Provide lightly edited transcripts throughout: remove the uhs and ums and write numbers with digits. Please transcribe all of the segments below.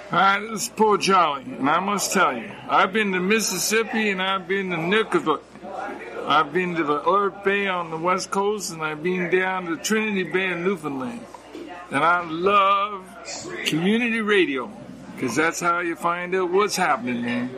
Hi, this is Poor Charlie, and I must tell you, I've been to Mississippi and I've been to Nunavut. I've been to the Earth Bay on the West Coast, and I've been down to Trinity Bay in Newfoundland. And I love community radio, because that's how you find out what's happening, man.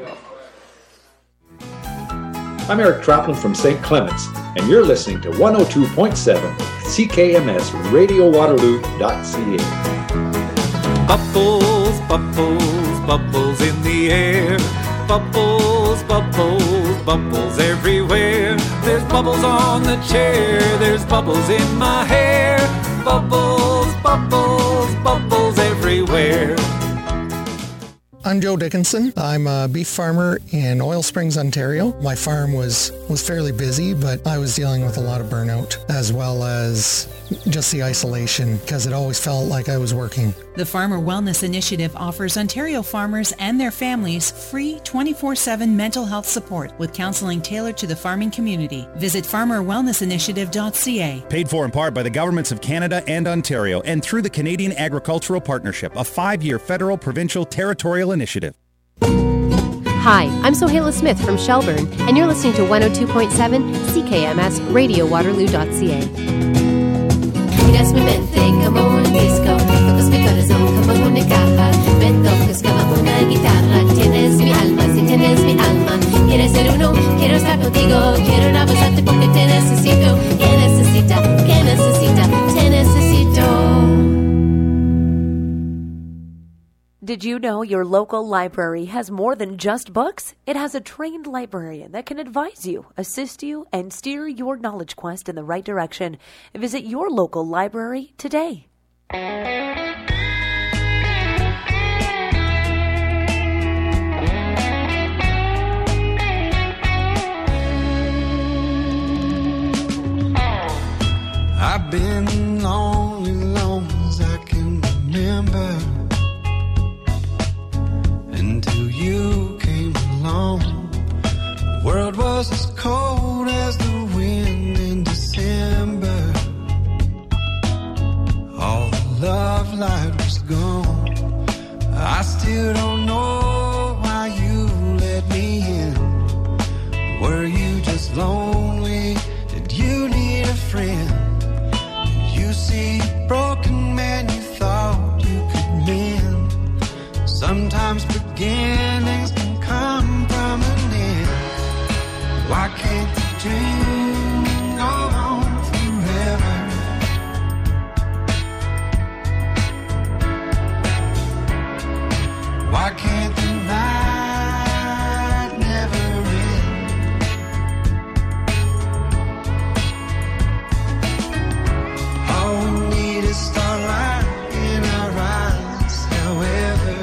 I'm Eric Troplin from St. Clements, and you're listening to 102.7 CKMS RadioWaterloo.ca. Bubbles, bubbles, bubbles in the air. Bubbles, bubbles, bubbles everywhere. There's bubbles on the chair, there's bubbles in my hair. Bubbles, bubbles, bubbles everywhere. I'm Joe Dickinson. I'm a beef farmer in Oil Springs, Ontario. My farm was fairly busy, but I was dealing with a lot of burnout as well as just the isolation because it always felt like I was working. The Farmer Wellness Initiative offers Ontario farmers and their families free 24/7 mental health support with counseling tailored to the farming community. Visit farmerwellnessinitiative.ca. Paid for in part by the governments of Canada and Ontario and through the Canadian Agricultural Partnership, a 5-year federal, provincial, territorial initiative. Hi, I'm Sohaila Smith from Shelburne, and you're listening to 102.7 CKMS RadioWaterloo.ca. Miras mi mente como un disco, tocas mi corazón como una caja, me tocas como una guitarra, tienes mi alma, si tienes mi alma, quieres ser uno, quiero estar contigo, quiero abrazarte porque te necesito, que necesita, te necesito. Did you know your local library has more than just books? It has a trained librarian that can advise you, assist you, and steer your knowledge quest in the right direction. Visit your local library today. I've been lonely long as I can remember, until you came along. The world was as cold as the wind in December. All the love light was gone. I still don't know why you let me in. Were you just lonely? Did you need a friend? Did you see a broken man you thought you could mend? Sometimes beginnings can come from an end. Why can't the dream